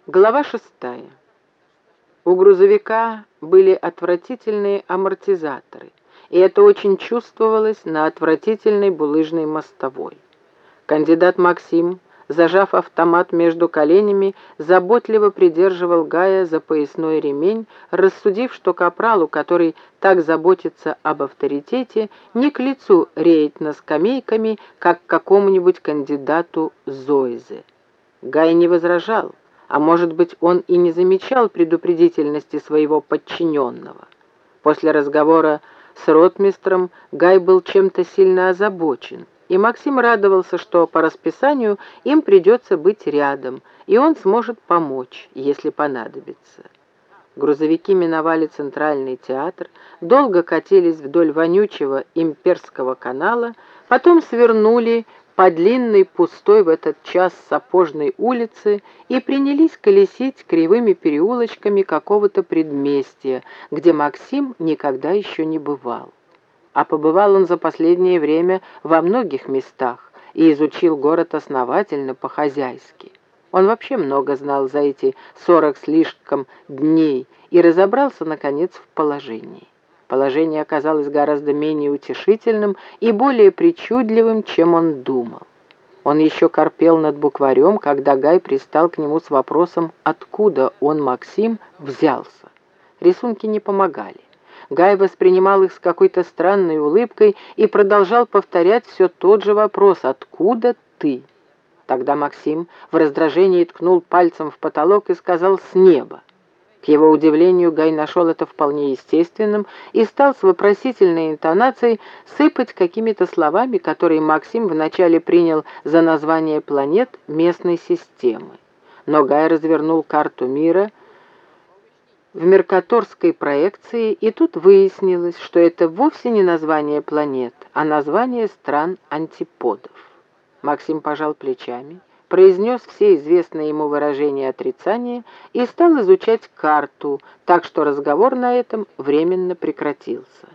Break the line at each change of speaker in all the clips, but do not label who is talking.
Глава 6. У грузовика были отвратительные амортизаторы, и это очень чувствовалось на отвратительной булыжной мостовой. Кандидат Максим, зажав автомат между коленями, заботливо придерживал Гая за поясной ремень, рассудив, что капралу, который так заботится об авторитете, не к лицу реять на скамейками, как какому-нибудь кандидату Зоизе. Гай не возражал, а может быть, он и не замечал предупредительности своего подчиненного. После разговора с ротмистром Гай был чем-то сильно озабочен, и Максим радовался, что по расписанию им придется быть рядом, и он сможет помочь, если понадобится. Грузовики миновали Центральный театр, долго катились вдоль вонючего Имперского канала, потом свернули по длинной пустой в этот час Сапожной улице и принялись колесить кривыми переулочками какого-то предместья, где Максим никогда еще не бывал. А побывал он за последнее время во многих местах и изучил город основательно по-хозяйски. Он вообще много знал за эти 40 слишком дней и разобрался, наконец, в положении. Положение оказалось гораздо менее утешительным и более причудливым, чем он думал. Он еще корпел над букварем, когда Гай пристал к нему с вопросом, откуда он, Максим, взялся. Рисунки не помогали. Гай воспринимал их с какой-то странной улыбкой и продолжал повторять все тот же вопрос «Откуда ты?». Тогда Максим в раздражении ткнул пальцем в потолок и сказал «С неба». К его удивлению, Гай нашел это вполне естественным и стал с вопросительной интонацией сыпать какими-то словами, которые Максим вначале принял за название планет местной системы. Но Гай развернул карту мира в меркаторской проекции, и тут выяснилось, что это вовсе не название планет, а название стран-антиподов. Максим пожал плечами, произнес все известные ему выражения отрицания и стал изучать карту, так что разговор на этом временно прекратился.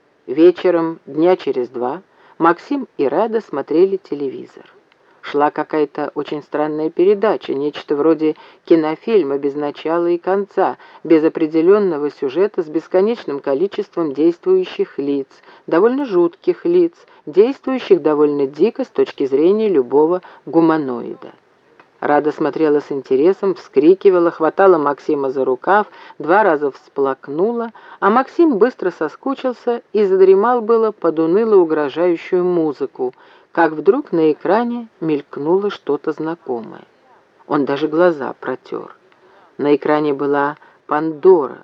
Вечером, дня через 2, Максим и Рада смотрели телевизор. Шла какая-то очень странная передача, нечто вроде кинофильма без начала и конца, без определенного сюжета, с бесконечным количеством действующих лиц, довольно жутких лиц, действующих довольно дико с точки зрения любого гуманоида. Рада смотрела с интересом, вскрикивала, хватала Максима за рукав, 2 раза всплакнула, а Максим быстро соскучился и задремал было под уныло-угрожающую музыку, как вдруг на экране мелькнуло что-то знакомое. Он даже глаза протер. На экране была Пандора.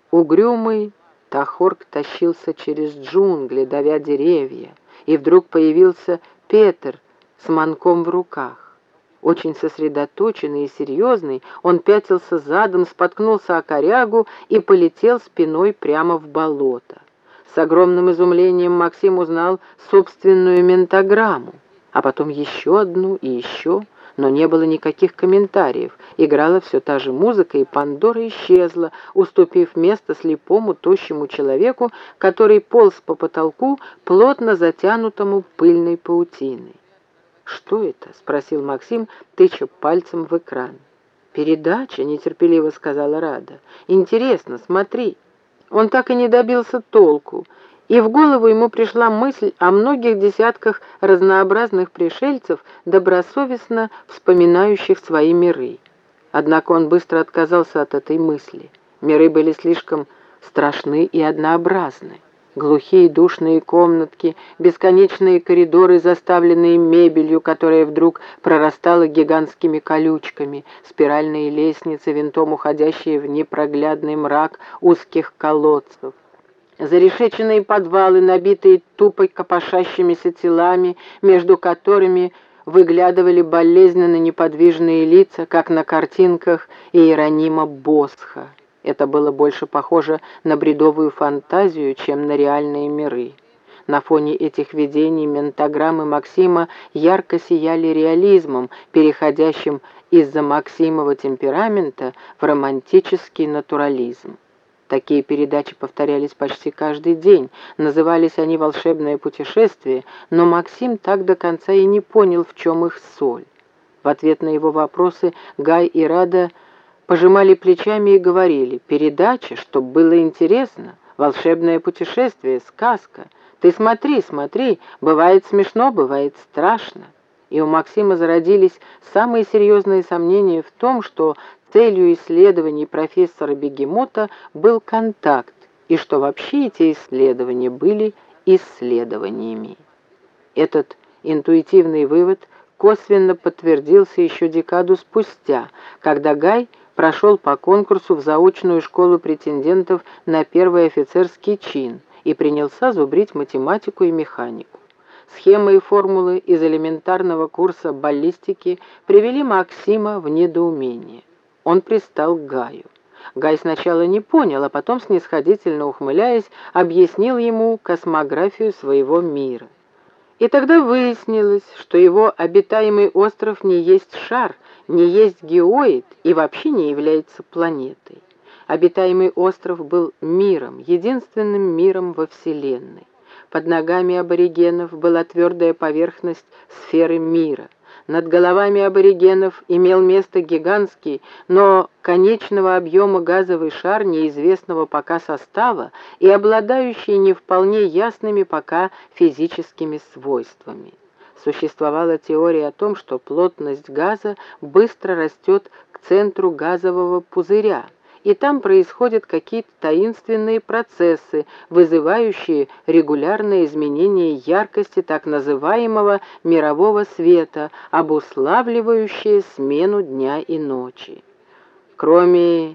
Угрюмый Тахорг тащился через джунгли, давя деревья, и вдруг появился Петр с манком в руках. Очень сосредоточенный и серьезный, он пятился задом, споткнулся о корягу и полетел спиной прямо в болото. С огромным изумлением Максим узнал собственную ментаграмму, а потом еще одну и еще, но не было никаких комментариев. Играла все та же музыка, и Пандора исчезла, уступив место слепому, тощему человеку, который полз по потолку, плотно затянутому пыльной паутиной. «Что это?» — спросил Максим, тыча пальцем в экран. «Передача», — нетерпеливо сказала Рада. «Интересно, смотри». Он так и не добился толку, и в голову ему пришла мысль о многих десятках разнообразных пришельцев, добросовестно вспоминающих свои миры. Однако он быстро отказался от этой мысли. Миры были слишком страшны и однообразны. Глухие душные комнатки, бесконечные коридоры, заставленные мебелью, которая вдруг прорастала гигантскими колючками, спиральные лестницы, винтом уходящие в непроглядный мрак узких колодцев, зарешеченные подвалы, набитые тупо копошащимися телами, между которыми выглядывали болезненно неподвижные лица, как на картинках Иеронима Босха. Это было больше похоже на бредовую фантазию, чем на реальные миры. На фоне этих видений ментаграммы Максима ярко сияли реализмом, переходящим из-за Максимова темперамента в романтический натурализм. Такие передачи повторялись почти каждый день, назывались они «Волшебное путешествие», но Максим так до конца и не понял, в чем их соль. В ответ на его вопросы Гай и Рада пожимали плечами и говорили: «Передача, чтоб было интересно, волшебное путешествие, сказка. Ты смотри, смотри, бывает смешно, бывает страшно». И у Максима зародились самые серьезные сомнения в том, что целью исследований профессора Бегемота был контакт, и что вообще эти исследования были исследованиями. Этот интуитивный вывод косвенно подтвердился еще декаду спустя, когда Гай прошел по конкурсу в заочную школу претендентов на первый офицерский чин и принялся зубрить математику и механику. Схемы и формулы из элементарного курса баллистики привели Максима в недоумение. Он пристал к Гаю. Гай сначала не понял, а потом, снисходительно ухмыляясь, объяснил ему космографию своего мира. И тогда выяснилось, что его обитаемый остров не есть шар, не есть геоид и вообще не является планетой. Обитаемый остров был миром, единственным миром во Вселенной. Под ногами аборигенов была твердая поверхность сферы мира. Над головами аборигенов имел место гигантский, но конечного объема газовый шар неизвестного пока состава и обладающий не вполне ясными пока физическими свойствами. Существовала теория о том, что плотность газа быстро растет к центру газового пузыря, и там происходят какие-то таинственные процессы, вызывающие регулярное изменение яркости так называемого мирового света, обуславливающие смену дня и ночи. Кроме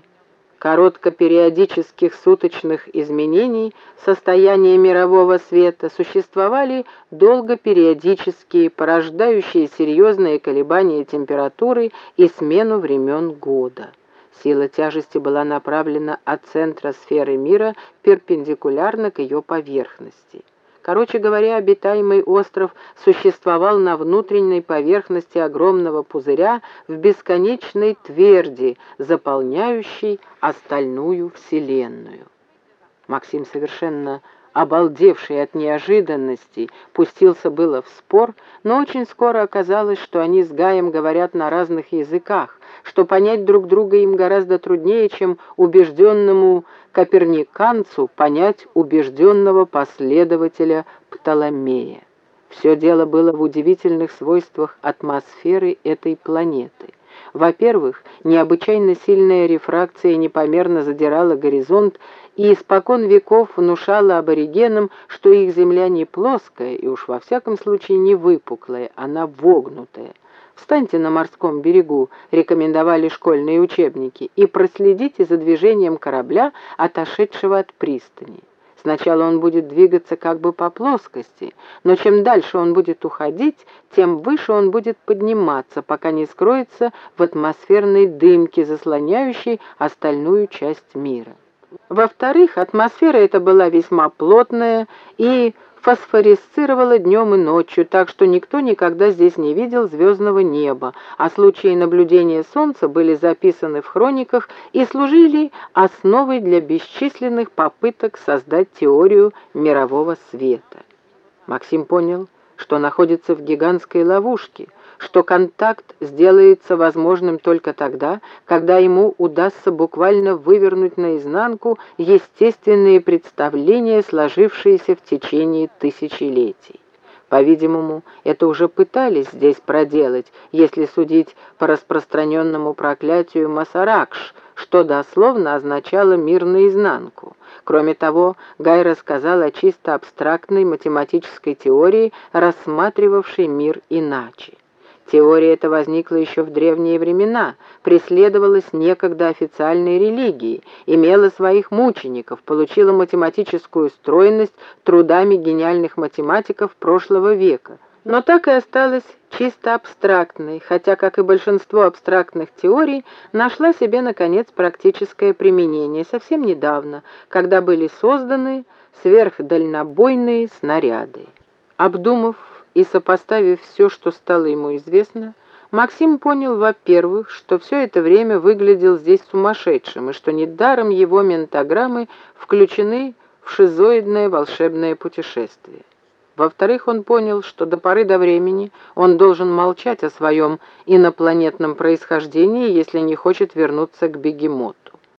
короткопериодических суточных изменений состояния мирового света существовали долгопериодические, порождающие серьезные колебания температуры и смену времен года. Сила тяжести была направлена от центра сферы мира перпендикулярно к ее поверхности. Короче говоря, обитаемый остров существовал на внутренней поверхности огромного пузыря в бесконечной тверди, заполняющей остальную Вселенную. Максим, совершенно обалдевший от неожиданности, пустился было в спор, но очень скоро оказалось, что они с Гаем говорят на разных языках, что понять друг друга им гораздо труднее, чем убежденному коперниканцу понять убежденного последователя Птоломея. Все дело было в удивительных свойствах атмосферы этой планеты. Во-первых, необычайно сильная рефракция непомерно задирала горизонт и испокон веков внушала аборигенам, что их Земля не плоская и уж во всяком случае не выпуклая, она вогнутая. «Встаньте на морском берегу», — рекомендовали школьные учебники, «и проследите за движением корабля, отошедшего от пристани. Сначала он будет двигаться как бы по плоскости, но чем дальше он будет уходить, тем выше он будет подниматься, пока не скроется в атмосферной дымке, заслоняющей остальную часть мира». Во-вторых, атмосфера эта была весьма плотная и фосфорисцировала днем и ночью, так что никто никогда здесь не видел звездного неба, а случаи наблюдения Солнца были записаны в хрониках и служили основой для бесчисленных попыток создать теорию мирового света. Максим понял, что находится в гигантской ловушке, что контакт сделается возможным только тогда, когда ему удастся буквально вывернуть наизнанку естественные представления, сложившиеся в течение тысячелетий. По-видимому, это уже пытались здесь проделать, если судить по распространенному проклятию Масаракш, что дословно означало «мир наизнанку». Кроме того, Гай рассказал о чисто абстрактной математической теории, рассматривавшей мир иначе. Теория эта возникла еще в древние времена, преследовалась некогда официальной религией, имела своих мучеников, получила математическую стройность трудами гениальных математиков прошлого века, но так и осталась чисто абстрактной, хотя, как и большинство абстрактных теорий, нашла себе, наконец, практическое применение совсем недавно, когда были созданы сверхдальнобойные снаряды. Обдумав и сопоставив все, что стало ему известно, Максим понял, во-первых, что все это время выглядел здесь сумасшедшим, и что недаром его ментаграммы включены в шизоидное волшебное путешествие. Во-вторых, он понял, что до поры до времени он должен молчать о своем инопланетном происхождении, если не хочет вернуться к бегемоту.